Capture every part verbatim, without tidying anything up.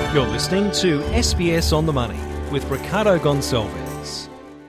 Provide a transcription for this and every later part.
You're listening to S B S On The Money with Ricardo Gonçalves.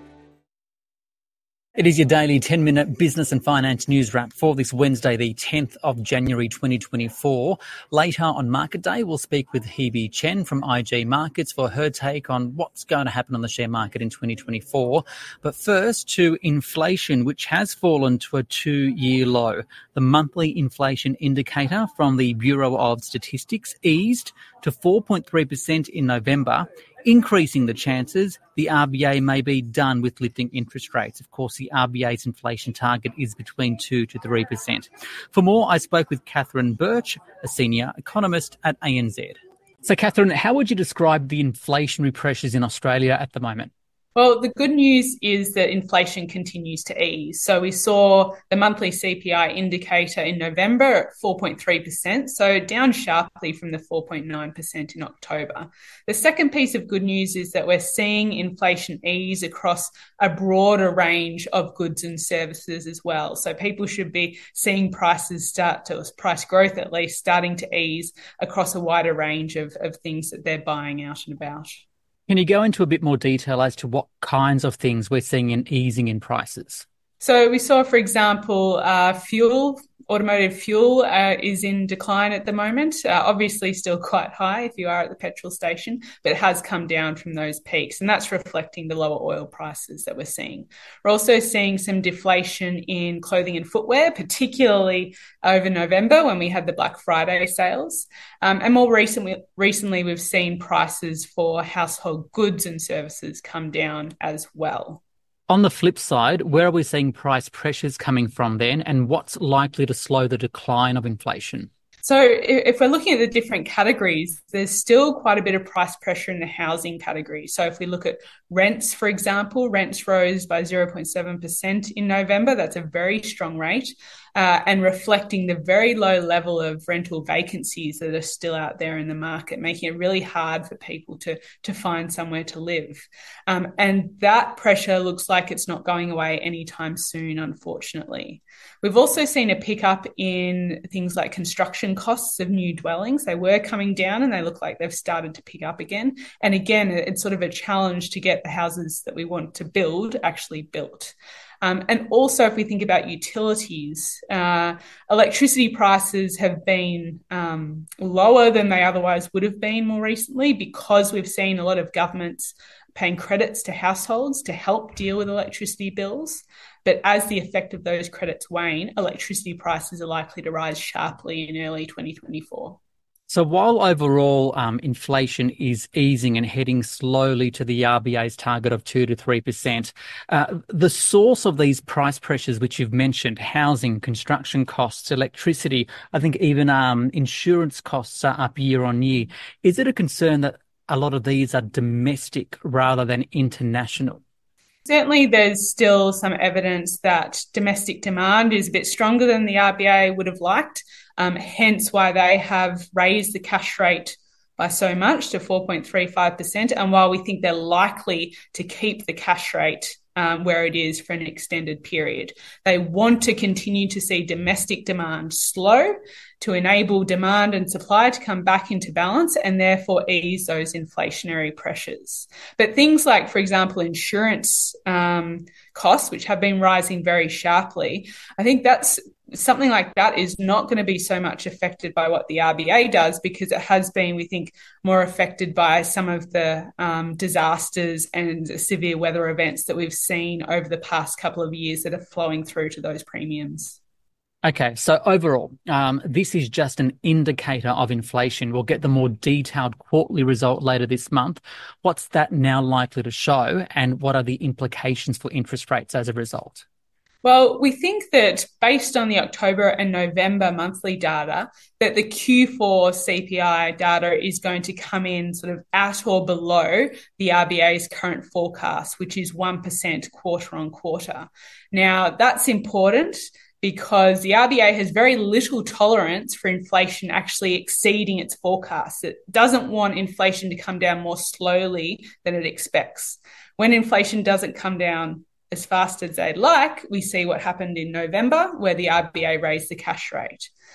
It is your daily ten-minute business and finance news wrap for this Wednesday, the tenth of January twenty twenty-four. Later on Market Day, we'll speak with Hebe Chen from I G Markets for her take on what's going to happen on the share market in twenty twenty-four. But first, to inflation, which has fallen to a two-year low. The monthly inflation indicator from the Bureau of Statistics eased to four point three percent in November, increasing the chances the R B A may be done with lifting interest rates. Of course, the R B A's inflation target is between two to three percent. For more, I spoke with Catherine Birch, a senior economist at A N Z. So, Catherine, how would you describe the inflationary pressures in Australia at the moment? Well, the good news is that inflation continues to ease. So we saw the monthly C P I indicator in November at four point three percent, so down sharply from the four point nine percent in October. The second piece of good news is that we're seeing inflation ease across a broader range of goods and services as well. So people should be seeing prices start to, price growth at least, starting to ease across a wider range of, of things that they're buying out and about. Can you go into a bit more detail as to what kinds of things we're seeing in easing in prices? So we saw, for example, uh, fuel, automotive fuel uh, is in decline at the moment. Uh, obviously still quite high if you are at the petrol station, but it has come down from those peaks, and that's reflecting the lower oil prices that we're seeing. We're also seeing some deflation in clothing and footwear, particularly over November when we had the Black Friday sales. Um, and more recently, recently, we've seen prices for household goods and services come down as well. On the flip side, where are we seeing price pressures coming from then, and what's likely to slow the decline of inflation? So if we're looking at the different categories, there's still quite a bit of price pressure in the housing category. So if we look at rents, for example, rents rose by zero point seven percent in November. That's a very strong rate, uh, and reflecting the very low level of rental vacancies that are still out there in the market, making it really hard for people to, to find somewhere to live. Um, and that pressure looks like it's not going away anytime soon, unfortunately. We've also seen a pickup in things like construction costs of new dwellings. They were coming down and they look like they've started to pick up again. And again, it's sort of a challenge to get the houses that we want to build actually built. Um, and also, if we think about utilities, uh, electricity prices have been um, lower than they otherwise would have been more recently because we've seen a lot of governments paying credits to households to help deal with electricity bills. But as the effect of those credits wane, electricity prices are likely to rise sharply in early twenty twenty-four. So while overall um, inflation is easing and heading slowly to the R B A's target of two to three percent, uh, the source of these price pressures, which you've mentioned, housing, construction costs, electricity, I think even um, insurance costs are up year on year. Is it a concern that a lot of these are domestic rather than international? Certainly, there's still some evidence that domestic demand is a bit stronger than the R B A would have liked, um, hence why they have raised the cash rate by so much to four point three five percent. And while we think they're likely to keep the cash rate um, where it is for an extended period, they want to continue to see domestic demand slow to enable demand and supply to come back into balance and therefore ease those inflationary pressures. But things like, for example, insurance um, costs, which have been rising very sharply, I think that's something like that is not going to be so much affected by what the R B A does because it has been, we think, more affected by some of the um, disasters and severe weather events that we've seen over the past couple of years that are flowing through to those premiums. Okay, so overall, um, this is just an indicator of inflation. We'll get the more detailed quarterly result later this month. What's that now likely to show, and what are the implications for interest rates as a result? Well, we think that based on the October and November monthly data, that the Q four C P I data is going to come in sort of at or below the R B A's current forecast, which is one percent quarter on quarter. Now, that's important because the R B A has very little tolerance for inflation actually exceeding its forecast. It doesn't want inflation to come down more slowly than it expects. When inflation doesn't come down as fast as they'd like, we see what happened in November, where the R B A raised the cash rate.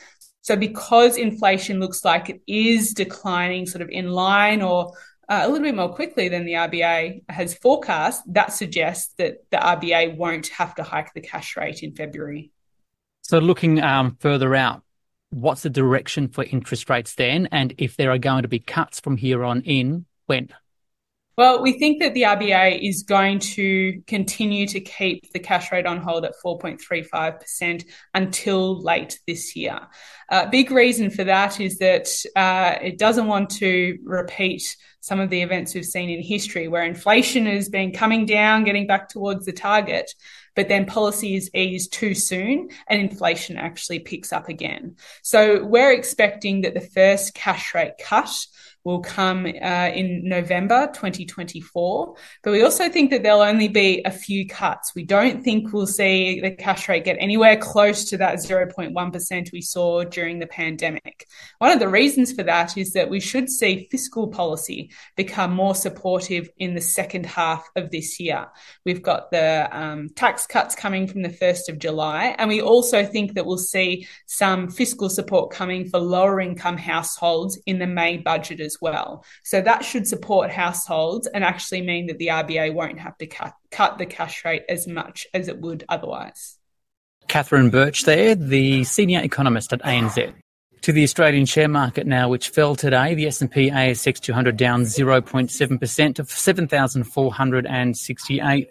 So because inflation looks like it is declining sort of in line or uh, a little bit more quickly than the R B A has forecast, that suggests that the R B A won't have to hike the cash rate in February. So looking um, further out, what's the direction for interest rates then? And if there are going to be cuts from here on in, when? Well, we think that the R B A is going to continue to keep the cash rate on hold at four point three five percent until late this year. A uh, big reason for that is that uh, it doesn't want to repeat some of the events we've seen in history where inflation has been coming down, getting back towards the target, but then policy is eased too soon and inflation actually picks up again. So we're expecting that the first cash rate cut will come uh, in November twenty twenty-four. But we also think that there'll only be a few cuts. We don't think we'll see the cash rate get anywhere close to that zero point one percent we saw during the pandemic. One of the reasons for that is that we should see fiscal policy become more supportive in the second half of this year. We've got the um, tax cuts coming from the first of July, and we also think that we'll see some fiscal support coming for lower income households in the May budget as well. So that should support households and actually mean that the R B A won't have to cut, cut the cash rate as much as it would otherwise. Catherine Birch there, the senior economist at A N Z. To the Australian share market now, which fell today, the S and P A S X two hundred down zero point seven percent to seven thousand four hundred sixty-eight.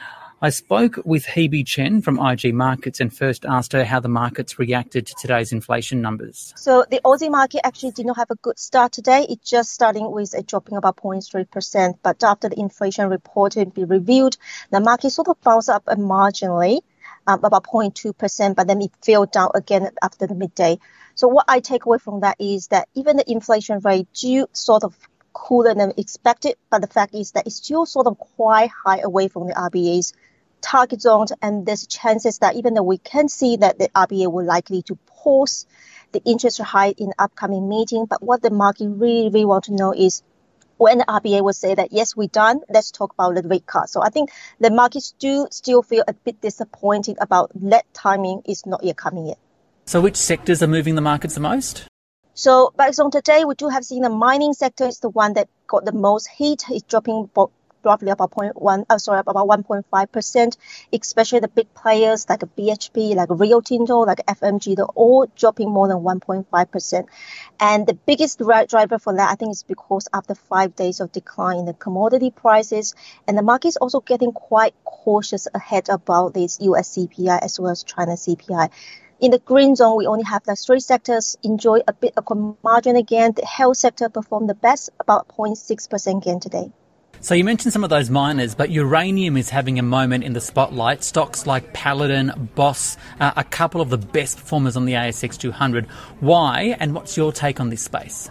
I spoke with Hebe Chen from I G Markets and first asked her how the markets reacted to today's inflation numbers. So the Aussie market actually did not have a good start today. It's just starting with a dropping about zero point three percent. But after the inflation report had been reviewed, the market sort of bounced up marginally, um, about zero point two percent, but then it fell down again after the midday. So what I take away from that is that even the inflation rate do sort of cooler than expected, but the fact is that it's still sort of quite high away from the R B A's target zone, and there's chances that even though we can see that the R B A will likely to pause the interest rate in the upcoming meeting, but what the market really, really want to know is when the R B A will say that, yes, we're done, let's talk about the rate cut. So I think the markets do still feel a bit disappointed about that timing is not yet coming yet. So which sectors are moving the markets the most? So based on today, we do have seen the mining sector is the one that got the most heat. It's dropping roughly about zero point one, oh, sorry, about one point five percent, especially the big players like B H P, like Rio Tinto, like F M G, they're all dropping more than one point five percent. And the biggest driver for that, I think, is because after five days of decline in the commodity prices, and the market is also getting quite cautious ahead about this U S C P I as well as China C P I. In the green zone, we only have like three sectors enjoy a bit of a margin again. The health sector performed the best, about zero point six percent gain today. So you mentioned some of those miners, but uranium is having a moment in the spotlight. Stocks like Paladin, Boss, uh, a couple of the best performers on the A S X two hundred. Why, and what's your take on this space?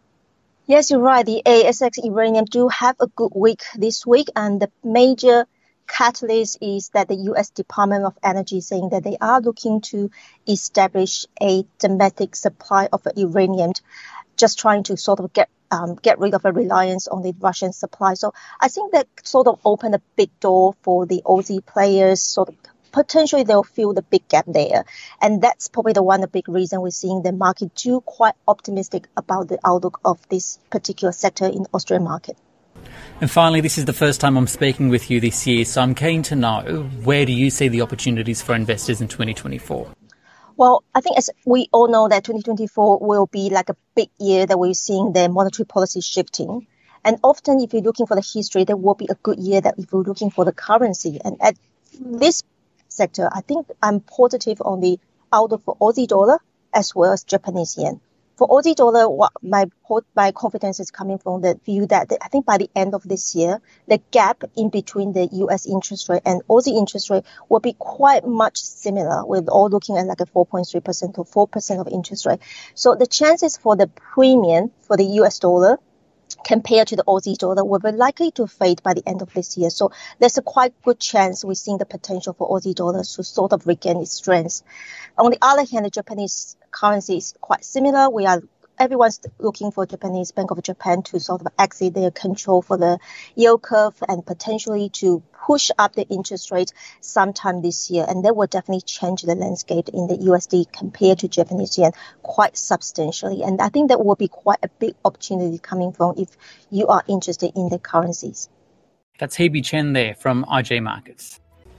Yes, you're right. The A S X uranium do have a good week this week, and the major catalyst is that the U S Department of Energy is saying that they are looking to establish a domestic supply of uranium, just trying to sort of get um, get rid of a reliance on the Russian supply. So I think that sort of opened a big door for the Aussie players, sort of potentially they'll fill the big gap there. And that's probably the one, the big reason we're seeing the market too quite optimistic about the outlook of this particular sector in the Australian market. And finally, this is the first time I'm speaking with you this year, so I'm keen to know, where do you see the opportunities for investors in twenty twenty-four? Well, I think as we all know that twenty twenty-four will be like a big year that we're seeing the monetary policy shifting. And often if you're looking for the history, there will be a good year that if you're looking for the currency. And at this sector, I think I'm positive on the outlook for Aussie dollar as well as Japanese yen. For Aussie dollar, what my my confidence is coming from the view that I think by the end of this year, the gap in between the U S interest rate and Aussie interest rate will be quite much similar. We're all looking at like a four point three percent to four percent of interest rate. So the chances for the premium for the U S dollar compared to the Aussie dollar will be likely to fade by the end of this year. So there's a quite good chance we're seeing the potential for Aussie dollars to sort of regain its strength. On the other hand, the Japanese currency is quite similar. We are everyone's looking for Japanese Bank of Japan to sort of exit their control for the yield curve and potentially to push up the interest rate sometime this year. And that will definitely change the landscape in the U S D compared to Japanese yen quite substantially. And I think that will be quite a big opportunity coming from if you are interested in the currencies. That's Hebe Chen there from I G Markets.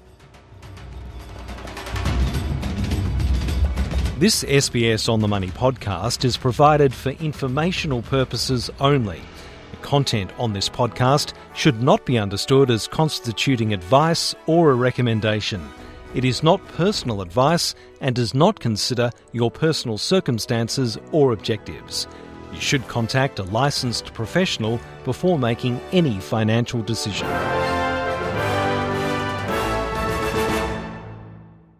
This S B S On The Money podcast is provided for informational purposes only. The content on this podcast should not be understood as constituting advice or a recommendation. It is not personal advice and does not consider your personal circumstances or objectives. You should contact a licensed professional before making any financial decision.